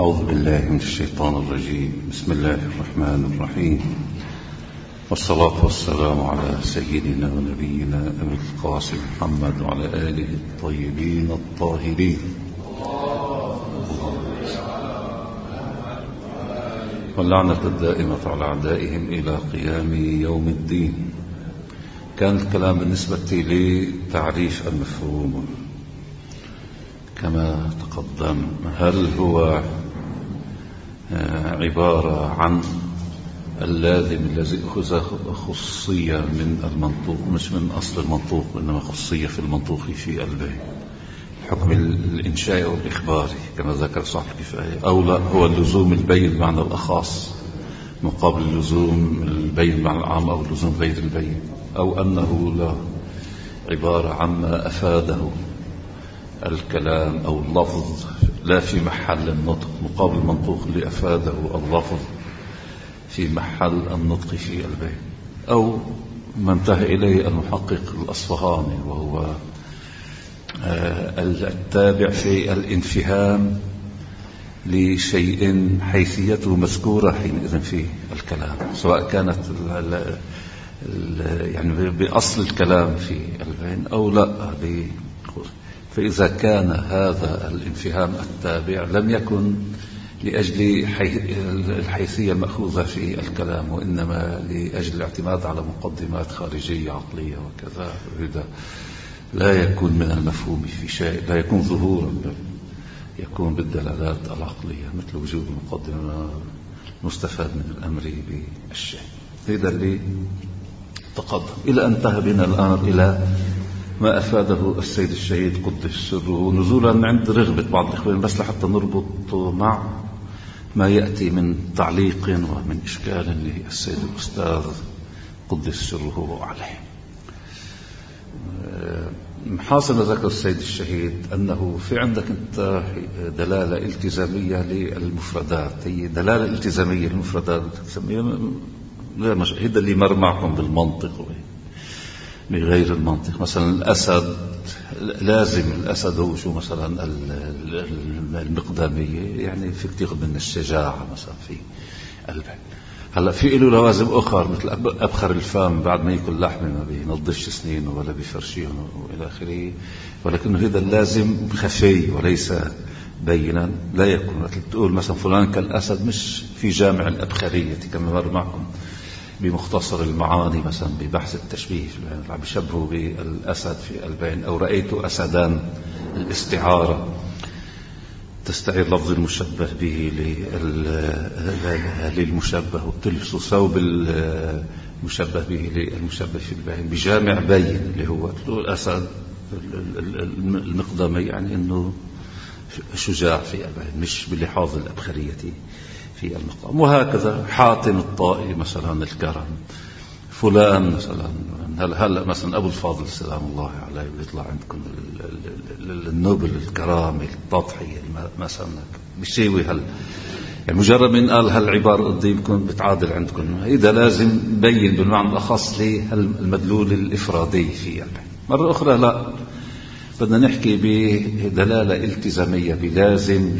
أعوذ بالله من الشيطان الرجيم. بسم الله الرحمن الرحيم، والصلاة والسلام على سيدنا ونبينا أبي القاسم محمد وعلى آله الطيبين الطاهرين، واللعنة الدائمة على أعدائهم إلى قيام يوم الدين. كان الكلام بالنسبة لتعريف المفهوم كما تقدم، هل هو عبارة عن اللازم الذي أخذ خصية من المنطوق، مش من أصل المنطوق، إنما خصية في المنطوق في الحكم الإنشائي أو الإخباري كما ذكر صاحب الكفاية، أو لا هو اللزوم البين بمعنى الأخص مقابل اللزوم البين بمعنى العام أو اللزوم غير البين، أو أنه لا عبارة عما أفاده الكلام أو اللفظ لا في محل النطق مقابل المنطوق اللي أفاده اللفظ في محل النطق في البين، أو ما انتهى إليه المحقق الأصفهاني وهو التابع في الانفهام لشيء حيثيته مذكورة حينئذ في الكلام، سواء كانت يعني بأصل الكلام في البين أو لا. فإذا كان هذا الانفهام التابع لم يكن لأجل الحيثية المأخوذة في الكلام، وإنما لأجل الاعتماد على مقدمات خارجية عقلية وكذا، لا يكون من المفهوم في شيء، لا يكون ظهورا، بل يكون بالدلالات العقلية مثل وجود المقدمة مستفاد من الأمر بالشيء. هذا اللي تقدم إلى أن انتهى بنا الآن إلى ما أفاده السيد الشهيد قدس سره، نزولا عند رغبة بعض الإخوان، بس لحتى نربط مع ما يأتي من تعليق ومن إشكال للسيد الأستاذ قدس سره عليه. حاصل ما ذكر السيد الشهيد أنه في عندك أنت دلالة التزامية للمفردات، هي دلالة التزامية للمفردات هذا اللي مر معكم بالمنطق بغير المنطق. مثلا الأسد لازم الأسد هو شو مثلا المقدامية، يعني فيك تاخذ من الشجاعة مثلا في البين. هلا في له لوازم أخرى مثل أبخر الفم بعد ما يأكل لحمة ما بينضفش سنينه ولا بيفرشينه وإلى آخره، ولكن هذا اللازم خفي وليس بينا، لا يكون مثل تقول مثلا فلان كالأسد مش في جامع الأبخرية كما مر معكم بمختصر المعاني مثلا ببحث التشبيه، يعني بيشبهوا بالأسد في البين، أو رأيت أسدان الاستعارة تستعير لفظ المشبه به للمشبه، وتلبس ثوب المشبه به للمشبه في البين بجامع بين اللي هو الأسد المقدمي، يعني أنه شجاع في البين مش باللحاظ الأبخرية في المقام. وهكذا حاتم الطائي مثلا الكرم، فلان مثلا هلا مثلا أبو الفاضل سلام الله عليه بيطلع عندكم النوبل الكرامة التضحية مثلا بيسوي يعني مجرد من قال هالعبارة قديمكم بتعادل عندكم، إذا لازم بين بالمعنى الأخص للمدلول الإفرادي في البين. مرة أخرى لا، بدنا نحكي بدلالة التزامية بلازم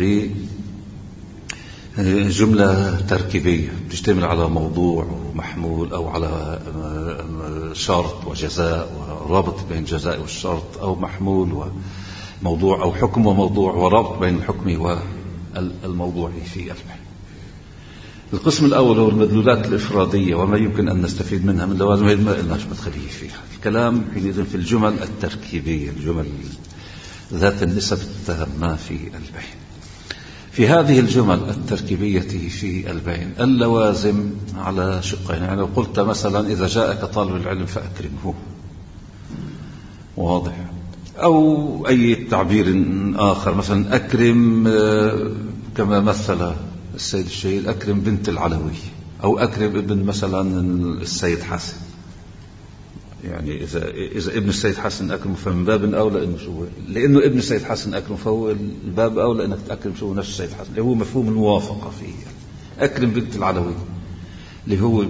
جملة تركيبية تشتمل على موضوع ومحمول، أو على شرط وجزاء ورابط بين الجزاء والشرط، أو محمول وموضوع، أو حكم وموضوع ورابط بين الحكم والموضوع في البين. القسم الأول هو المدلولات الإفرادية وما يمكن أن نستفيد منها من لوازم، ما قلناش مدخلية فيها. الكلام حينئذ في الجمل التركيبية، الجمل ذات النسب التامة في البين. في هذه الجمل التركيبية في البين اللوازم على شقين، يعني لو قلت مثلا إذا جاءك طالب العلم فأكرمه، واضح، أو أي تعبير آخر مثلا أكرم كما مثل السيد الشهيد أكرم بنت العلوي، أو أكرم ابن مثلا السيد حسن، يعني إذا ابن السيد حسن أكرم فمن باب أولى إنه شو، لأنه ابن السيد حسن أكرم فهو الباب أولى إنك تأكرم شو نفس السيد حسن، اللي هو مفهوم الموافقة فيه. أكرم بنت العلوي اللي هو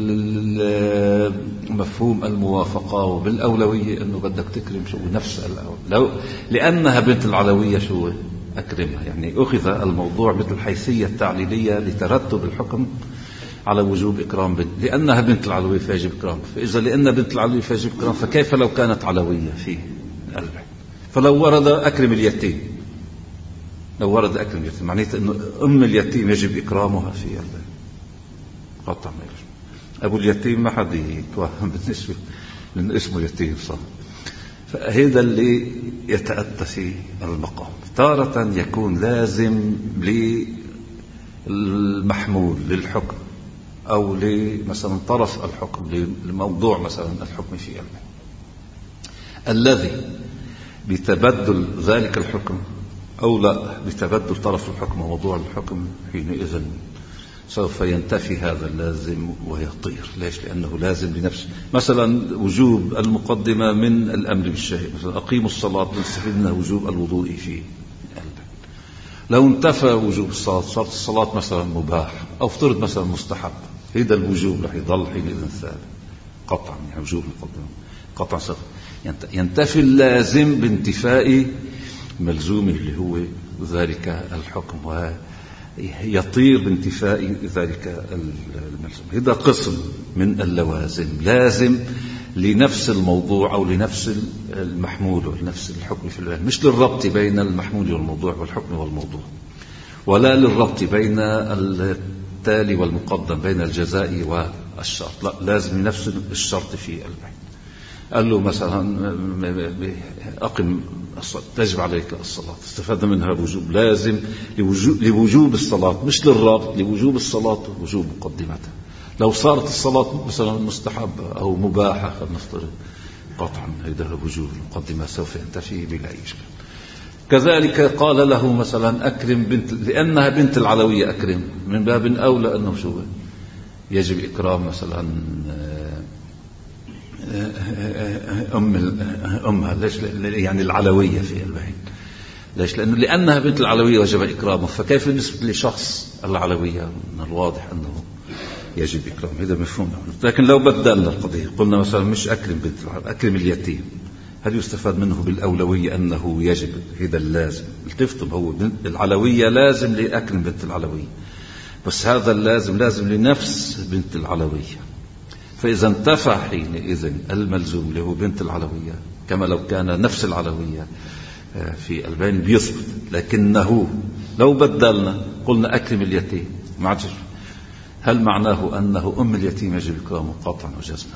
بالمفهوم الموافقة وبالأولوية إنه بدك تكرم شو نفس الأول، لو لأنها بنت العلوية شو أكرمها، يعني أخذ الموضوع مثل الحيثية التعليلية لترتب الحكم على وجوب إكرام بنت، لأنها بنت العلوي فيجب إكرام. فإذا لأن بنت العلوي فيجب إكرام، فكيف لو كانت علوية في البيت؟ فلو ورد أكرم اليتيم، لو ورد أكرم اليتيم معناته أنه أم اليتيم يجب إكرامها في البيت قطع ما يجب. أبو اليتيم ما حد يتوهم بالنسبة لأن اسمه يتيم صح. فهذا اللي يتأتى في المقام. تارة يكون لازم للمحمول للحكم أو مثلا طرف الحكم لموضوع مثلا الحكم في البيت، الذي بتبدل ذلك الحكم أو لا بتبدل طرف الحكم وموضوع الحكم، حينئذ سوف ينتفي هذا اللازم ويطير. ليش؟ لأنه لازم لنفسه. مثلا وجوب المقدمة من الأمر بالشيء، مثلا أقيموا الصلاة نستفيد منها وجوب الوضوء في البيت. لو انتفى وجوب الصلاة صارت الصلاة مثلا مباح أو افترض مثلا مستحب، هذا الوجوب رح يضل حينئذ ثابت قطعا. يعني وجوب المقدمة قطعا سوف ينتفي اللازم بانتفاء ملزومه اللي هو ذلك الحكم، ويطير بانتفاء ذلك الملزوم. هذا قسم من اللوازم، لازم لنفس الموضوع أو لنفس المحمول ولنفس الحكم في البيان، مش للربط بين المحمول والموضوع والحكم والموضوع، ولا للربط بين التالي والمقدم، بين الجزاء والشرط، لا، لازم لنفس الشرط في البيان. قال له مثلا أقم الصلاة، تجب عليك الصلاة، استفاد منها وجوب لازم لوجوب الصلاة، مش للرابط، لوجوب الصلاة ووجوب مقدمتها. لو صارت الصلاة مثلا مستحبة أو مباحة خلينا نفترض، قطعا هذا وجوب المقدمة سوف ينتفي بلا إشكال. كذلك قال له مثلا أكرم بنت، لأنها بنت العلوية أكرم، من باب أولى أنه شو يجب إكرام مثلا أمها. ليش؟ يعني العلوية في البيت. ليش؟ لأنها بنت العلوية وجب إكرامه. فكيف بالنسبة لشخص العلوية؟ من الواضح أنه يجب إكرام، هذا مفهوم. لكن لو بدلنا القضية قلنا مثلا مش أكرم بنت العلوية، أكرم اليتيم، هل يستفاد منه بالأولوية أنه يجب؟ هذا اللازم. التفتم هو العلوية لازم لأكرم بنت العلوية، بس هذا اللازم لازم لنفس بنت العلوية. فإذا انتفى حينئذ الملزوم اللي هو بنت العلوية، كما لو كان نفس العلوية في البين بيثبت. لكنه لو بدلنا قلنا أكرم اليتيم، معجر، هل معناه أنه أم اليتيم يجب إكرامه؟ قطعا وجزما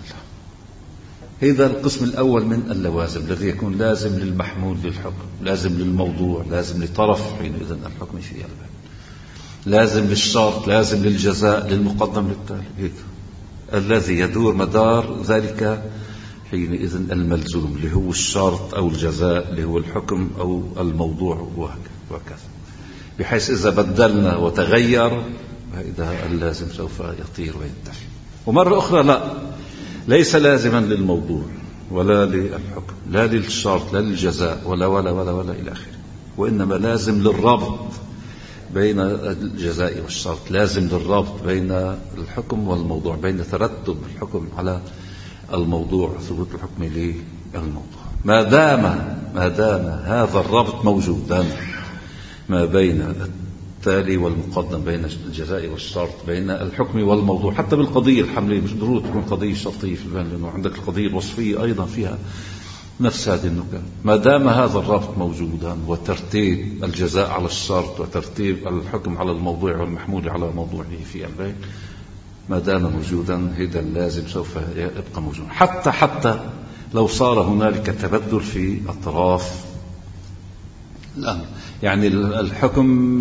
لا. هذا القسم الأول من اللوازم الذي يكون لازم للمحمول للحكم، لازم للموضوع، لازم لطرف حينئذ الحكم في البين، لازم للشرط، لازم للجزاء، للمقدم للتالي. الذي يدور مدار ذلك حينئذ الملزوم اللي هو الشرط أو الجزاء اللي هو الحكم أو الموضوع وهكذا. بحيث إذا بدلنا وتغير فإذا اللازم سوف يطير وينتفي. ومرة أخرى لا، ليس لازما للموضوع ولا للحكم، لا للشرط، لا للجزاء، ولا ولا ولا ولا إلى آخره، وإنما لازم للربط بين الجزاء والشرط، لازم للربط بين الحكم والموضوع، بين ترتب الحكم على الموضوع، ثبوت الحكم للموضوع. ما دام هذا الربط موجودا ما بين التالي والمقدم، بين الجزاء والشرط، بين الحكم والموضوع، حتى بالقضية الحملية مش ضروري تكون قضية شرطية في البيان، لأنه عندك القضية الوصفية أيضا فيها نفس هذه النكات. ما دام هذا الربط موجودا وترتيب الجزاء على الشرط وترتيب الحكم على الموضوع والمحمول على موضوعه في البيت، ما دام موجودا هذا اللازم سوف يبقى موجودا، حتى لو صار هنالك تبدل في أطراف الأمر. يعني الحكم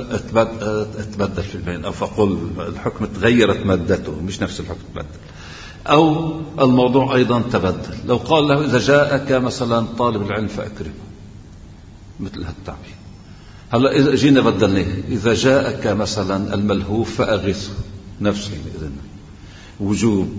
اتبدل في البين، أو فقل الحكم تغيرت مادته، مش نفس الحكم تبدل، أو الموضوع أيضا تبدل. لو قال له إذا جاءك مثلا طالب العلم فأكرمه، مثل هالتعبير. هلا إذا جينا بدلناه، إذا جاءك مثلا الملهوف فأغثه، نفس إذن وجوب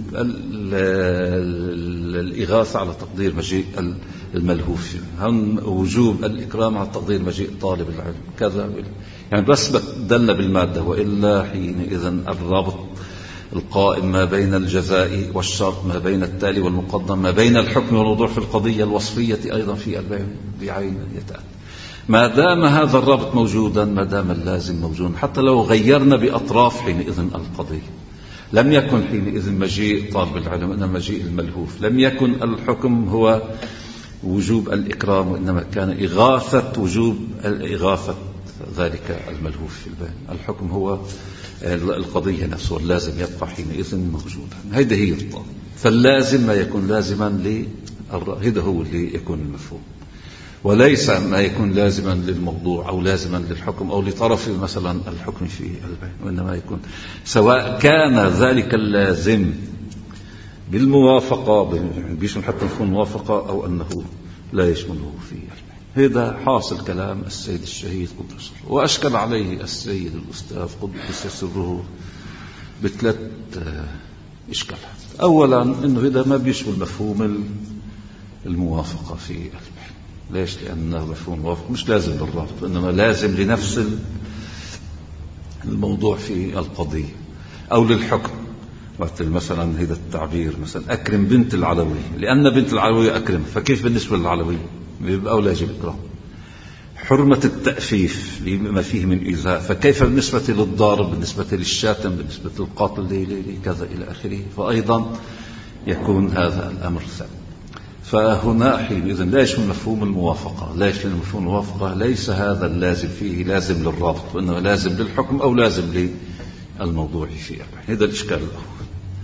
الإغاثة على تقدير مجيء الملهوف، وجوب الإكرام على تقدير مجيء طالب العلم، كذا. يعني بس بدلنا بالمادة، وإلا حينئذ الرابط القائم ما بين الجزاء والشرط، ما بين التالي والمقدم، ما بين الحكم والوضوح في القضية الوصفية أيضا في البيان بعين يتأتى. ما دام هذا الرابط موجودا، ما دام اللازم موجود، حتى لو غيرنا بأطراف حينئذ القضية، لم يكن حينئذ مجيء طالب العلم، إنما مجيء الملهوف. لم يكن الحكم هو وجوب الإكرام، وإنما كان إغاثة وجوب إغاثة ذلك الملهوف في البين. الحكم هو القضية نفسه، اللازم يبقى حينئذ موجودا. هذه هي الطالب. فاللازم ما يكون لازما هذا هو اللي يكون المفهوم، وليس ما يكون لازما للموضوع أو لازما للحكم أو لطرف مثلا الحكم في البين، وإنما يكون سواء كان ذلك اللازم بالموافقة، بيشمل حتى مفهوم موافقة، أو أنه لا يشمله في البين. هذا حاصل كلام السيد الشهيد قدس سره، وأشكل عليه السيد الأستاذ قدس سره بثلاث إشكالات. أولا أنه هذا ما بيشمل مفهوم الموافقة في البين. ليش؟ لأنه مفهوم موافق مش لازم للرابط، إنما لازم لنفس الموضوع في القضية أو للحكم. مثلا هذا التعبير مثلا أكرم بنت العلوي، لأن بنت العلوي أكرم، فكيف بالنسبة للعلوي؟ يبقى أو لا يجب إكرام. حرمة التأفيف لما فيه من إيذاء، فكيف بالنسبة للضارب، بالنسبة للشاتم، بالنسبة للقاتل كذا إلى آخره، فأيضا يكون هذا الأمر ثابت. فهنا حينئذ لا يشمل مفهوم الموافقة. لا يشمل مفهوم الموافقة، ليس هذا اللازم فيه لازم للرابط، وإنما لازم للحكم أو لازم للموضوع فيه. هذا الإشكال الأول.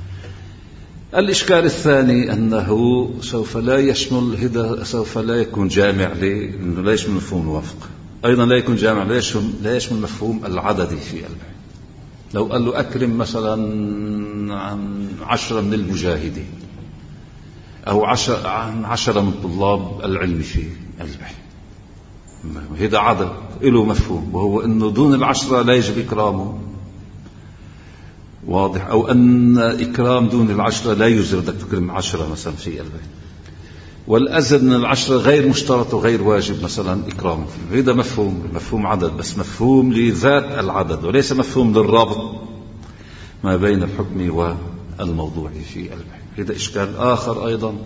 الإشكال الثاني أنه سوف لا يشمل هذا، سوف لا يكون جامع لأنه لا يشمل مفهوم الموافقة. أيضا لا يكون جامع، لا يشمل مفهوم العدد في البين. لو قال له أكرم مثلا عن 10 من المجاهدين أو 10 من طلاب العلم في البين، هذا عدد له مفهوم، وهو أنه دون 10 لا يجب إكرامه، واضح؟ أو أن إكرام دون 10 لا يجوز، بدك تكرم 10 مثلا في البين، والأزيد من 10 غير مشترط وغير واجب مثلا إكرامه. هذا مفهوم عدد، بس مفهوم لذات العدد، وليس مفهوم للرابط ما بين الحكم والموضوع في البين. هذا إشكال آخر أيضا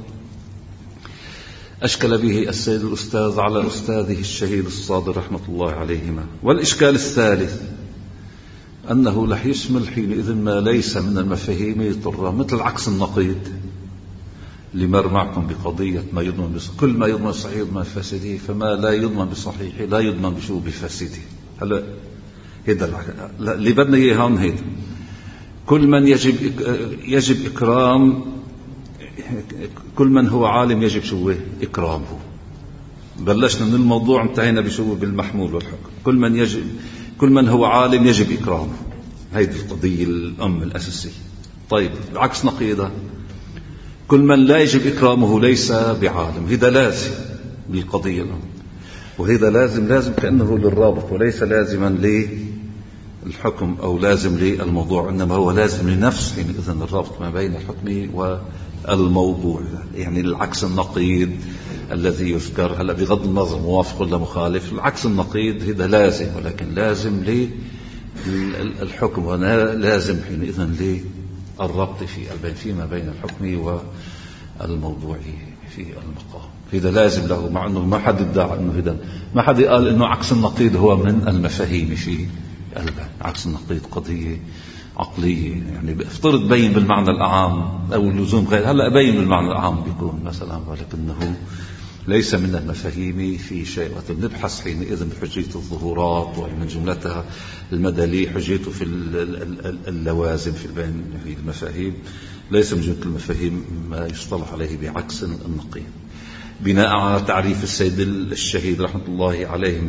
أشكل به السيد الأستاذ على أستاذه الشهيد الصادر رحمة الله عليهما. والإشكال الثالث أنه لا يشمل حينئذ ما ليس من المفاهيم الضرة، مثل عكس النقيض لمر معكم بقضية ما يضمن كل ما يضمن صحيح يضمن بفاسده، فما لا يضمن بصحيح لا يضمن بشو بفاسده. هلا هذا اللي بدنا إياه هون. هذا كل من يجب إكرام، كل من هو عالم يجب شو إكرامه. بلشنا من الموضوع انتهينا بشو بالمحمول والحكم. كل من هو عالم يجب إكرامه، هذه القضية الأم الأساسية. طيب العكس نقيضة، كل من لا يجب إكرامه ليس بعالم. هذا لازم للقضية الأم، وهذا لازم كأنه للرابط، وليس لازما للحكم أو لازم للموضوع، إنما هو لازم لنفس إذن الرابط ما بين الحكم والموضوع. يعني العكس النقيض الذي يذكر هلا بغض النظر موافق ولا مخالف، العكس النقيض هذا لازم، ولكن لازم للحكم، ولازم حينئذ للربط في البين فيما بين الحكم والموضوع في المقام. هذا لازم له، مع أنه ما حد ادعى أنه هذا، ما حد قال أنه عكس النقيض هو من المفاهيم في البين. عكس النقيض قضية عقلية، يعني افترض بين بالمعنى الأعام أو اللزوم غير، هلأ بين بالمعنى الأعام بيكون مثلا، ولكنه ليس من المفاهيم في شيء. نبحث حينئذ بحجية الظهورات، ومن جملتها المدلي حجيته في اللوازم في البين في المفاهيم، ليس من جملة المفاهيم ما يصطلح عليه بعكس النقيض، بناء على تعريف السيد الشهيد رحمة الله عليه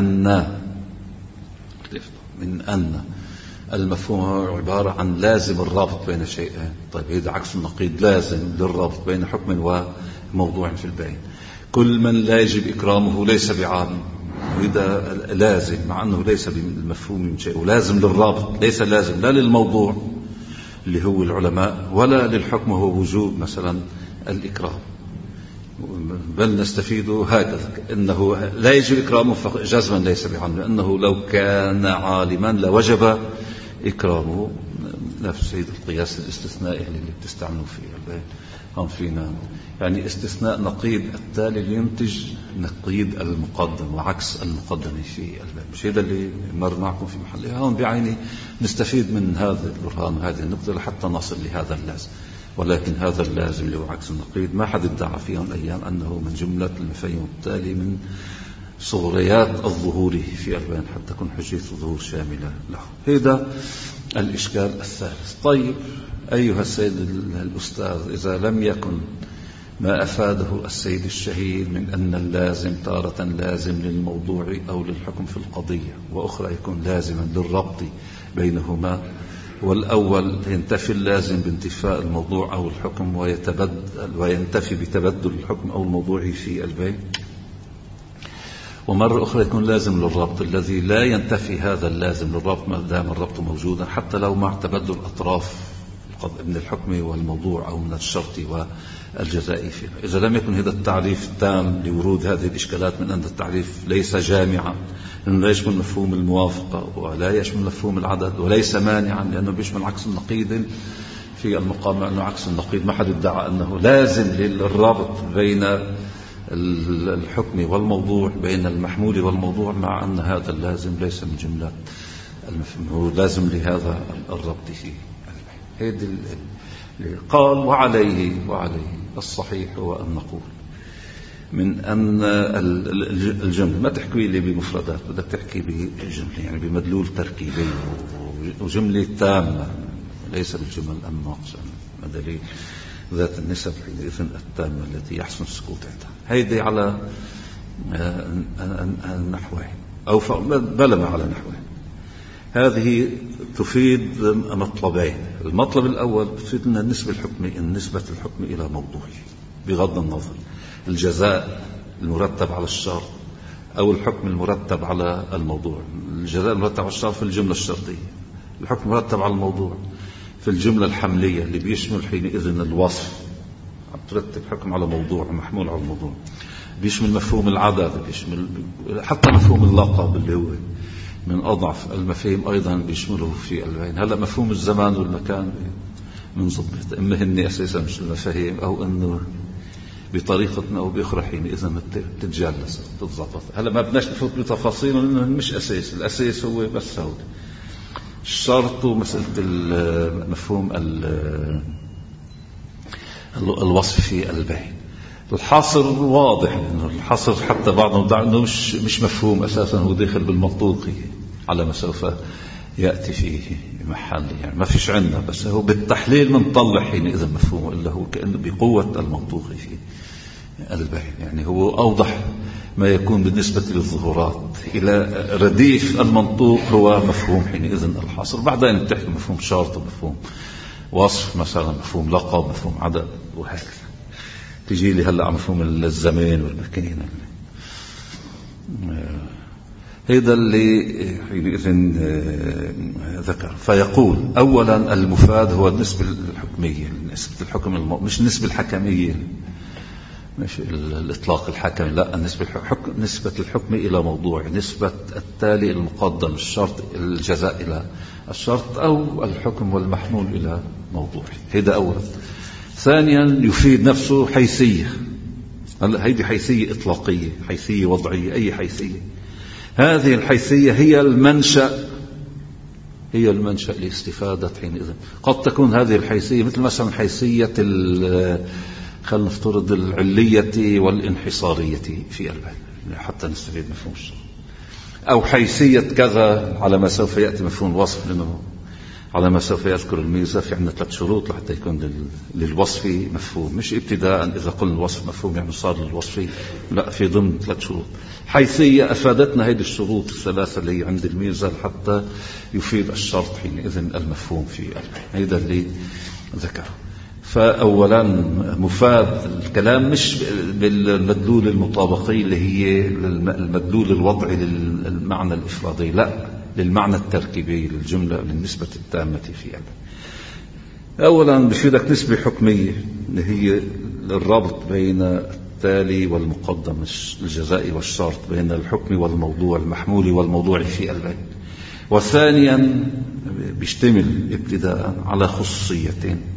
من أن المفهوم هو عبارة عن لازم الرابط بين شيئين. طيب هذا عكس النقيض، لازم للرابط بين حكم وموضوع في البين. كل من لا يجب إكرامه ليس بعالم، هذا لازم، مع أنه ليس بالمفهوم من شيء، ولازم للرابط، ليس لازم لا للموضوع اللي هو العلماء ولا للحكم هو وجوب مثلا الإكرام. بل نستفيد هكذا أنه لا يجب إكرامه جزما ليس بعالم، لأنه لو كان عالما لوجب إكرامه. نفس القياس الاستثنائي اللي بتستعملوا فيه هم فينا يعني استثناء نقيض التالي لينتج نقيض المقدم وعكس المقدم في الباب. مش هذا اللي مر معكم في محلها. هون بعيني نستفيد من هذا البرهان وهذه النقطة لحتى نصل لهذا اللازم. ولكن هذا اللازم اللي هو عكس النقيض ما حد ادعى في يوم الأيام أنه من جملة المفاهيم التالي من صغريات الظهور في البيان حتى تكون حجية الظهور شاملة له. هذا الإشكال الثالث. طيب أيها السيد الأستاذ، إذا لم يكن ما أفاده السيد الشهيد من أن اللازم تارة لازم للموضوع أو للحكم في القضية، وأخرى يكون لازما للربط بينهما، والأول ينتفي اللازم بانتفاء الموضوع أو الحكم وينتفي بتبدل الحكم أو الموضوع في البين، ومرة أخرى يكون لازم للربط الذي لا ينتفي هذا اللازم للربط ما دام الربط موجودا حتى لو مع تبدل أطراف من الحكم والموضوع أو من الشرط والجزاء فيه. إذا لم يكن هذا التعريف تام لورود هذه الإشكالات من أن التعريف ليس جامعا لأنه لا يشمل مفهوم الموافقة ولا يشمل مفهوم العدد وليس مانعا لأنه بيشمل عكس النقيض في المقام، أنه عكس النقيض ما حد ادعى أنه لازم للرابط بين الحكم والموضوع بين المحمول والموضوع، مع أن هذا اللازم ليس من جملة المفهوم، هو لازم لهذا الربط فيه. هذا قال وعليه الصحيح هو أن نقول من أن الجملة ما تحكي لي بمفردات، بدك تحكي بجملة يعني بمدلول تركيبي وجملة تامة ليس بالجمل الناقصة دليل ذات النسب حينئذ التامة التي يحسن السكوت عندها. هيدي على النحوين أو بلما على نحوين. هذه تفيد مطلبين. المطلب الأول تفيد لنا نسبة الحكم إلى موضوعه بغض النظر الجزاء المرتب على الشرط أو الحكم المرتب على الموضوع. الجزاء المرتب على الشرط في الجملة الشرطية، الحكم المرتب على الموضوع في الجملة الحملية اللي بيشمل حينئذ الوصف، عم ترتب حكم على موضوع محمول على الموضوع، بيشمل مفهوم العدد، بيشمل حتى مفهوم اللقب اللي هو من أضعف المفاهيم أيضا بيشمله في البين. هلا مفهوم الزمان والمكان من ضبط إما هني أساسا مش المفاهيم أو أنه بطريقة أو بأخرى حينئذ تتجلس تتضبط. هلا ما بدناش نفوت بتفاصيل لأنه مش أساس، الأساس هو بس هو الشرط ومسألة مفهوم الوصف في البين. الحصر واضح انه الحصر حتى بعضهم يدعي انه مش مفهوم اساسا، هو داخل بالمنطوقي على ما سوف ياتي فيه محل، يعني ما فيش عندنا، بس هو بالتحليل منطلع حينئذ مفهوم الا هو كانه بقوه المنطوقي في البين. يعني هو اوضح ما يكون بالنسبه للظهورات الى رديف المنطوق هو مفهوم حينئذ الحصر. بعدين بتحكي مفهوم شرط ومفهوم وصف مثلا، مفهوم لقب، مفهوم عدد، وهكذا. تجي لي هلأ مفهوم الزمان والمكان. هذا اللي حينئذ ذكر. فيقول أولا المفاد هو النسبة الحكمية، نسبة الحكم مش النسبة الحكمية، مش الإطلاق الحكم، لا، نسبة الحكم إلى موضوع، نسبة التالي المقدم الشرط الجزاء إلى الشرط أو الحكم والمحمول إلى موضوع. هذا أولا. ثانيا يفيد نفسه حيثية. هلا هيدي حيثية إطلاقية، حيثية وضعية، أي حيثية. هذه الحيثية هي المنشأ لاستفادة حينئذ. قد تكون هذه الحيثية مثل مثلا حيثية خلينا نفترض العلية والانحصارية في البين حتى نستفيد مفهوم الشرط، أو حيثية كذا على ما سوف يأتي مفهوم الوصف، لأنه على ما سوف يذكر الميزة في عندنا 3 شروط لحتى يكون للوصف مفهوم، مش ابتداء إذا قلنا الوصف مفهوم يعني صار للوصف، لا، في ضمن 3 شروط. حيثية أفادتنا هذه الشروط الثلاثة اللي عند الميزة حتى يفيد الشرط حينئذ المفهوم في هذا اللي ذكره. فأولا مفاد الكلام مش بالمدلول المطابقي اللي هي المدلول الوضعي للمعنى الإفرادي، لا، للمعنى التركيبي للجملة للنسبة التامة فيها. أولا بفيدك نسبة حكمية اللي هي الربط بين التالي والمقدم، الجزاء والشرط، بين الحكم والموضوع، المحمول والموضوع في البين. وثانيا بيشتمل ابتداء على خصوصيتين.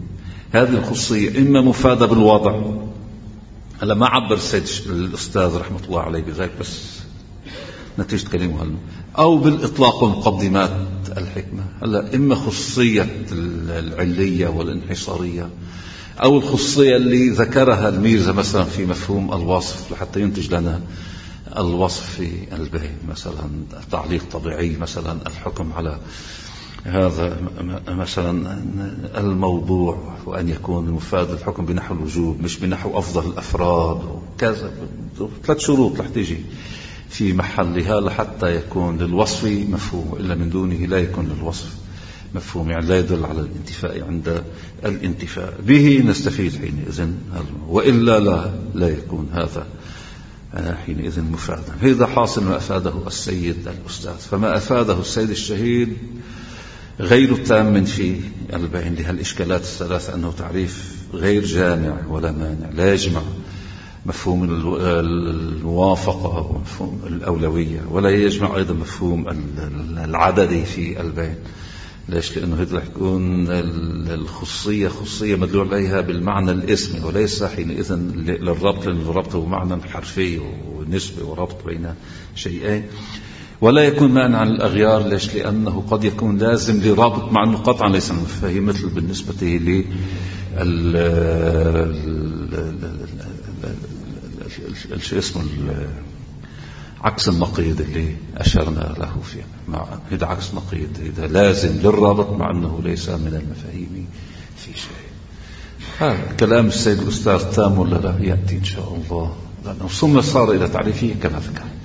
هذه الخصوصية إما مفادة بالوضع، هلا ما عبر السيد الأستاذ رحمة الله عليه بذلك بس نتيجة كلمه هلا، أو بالإطلاق ومقدمات الحكمة. هلا إما خصوصية العلية والانحصارية، أو الخصوصية اللي ذكرها الميرزا مثلا في مفهوم الوصف لحتى ينتج لنا الوصف في البين، مثلا تعليق طبيعي، مثلا الحكم على هذا مثلا الموضوع، وأن يكون مفاد الحكم بنحو الوجوب مش بنحو أفضل الأفراد وكذا. 3 شروط رح تيجي في محلها لحتى يكون للوصف مفهوم، وإلا من دونه لا يكون للوصف مفهوم، يعني لا يدل على الانتفاء. عند الانتفاء به نستفيد حينئذ، وإلا لا يكون هذا حينئذ مفادا. هذا حاصل ما أفاده السيد الأستاذ. فما أفاده السيد الشهيد غير تام في البين لهالإشكالات الثلاثة، أنه تعريف غير جامع ولا مانع، لا يجمع مفهوم الموافقة ومفهوم الأولوية، ولا يجمع أيضا مفهوم العددي في البين. ليش؟ لأنه هذا يكون الخصوصية خصوصية مدلول عليها بالمعنى الاسمي، وليس حينئذ للربط، لأن الربط هو معنى حرفي ونسبي وربط بين شيئين. ولا يكون مانع عن الأغيار. ليش؟ لأنه قد يكون لازم لرابط، مع أنه قطعا ليس مفاهيم، مثل بالنسبة لي شو اسمه عكس النقيض اللي أشرنا له فيه. هذا عكس نقيض، هذا لازم للرابط مع أنه ليس من المفاهيم في شيء. هذا كلام السيد الأستاذ تام ولا لا؟ يأتي إن شاء الله، لأنه ثم صار إلى تعريفه كما ذكر.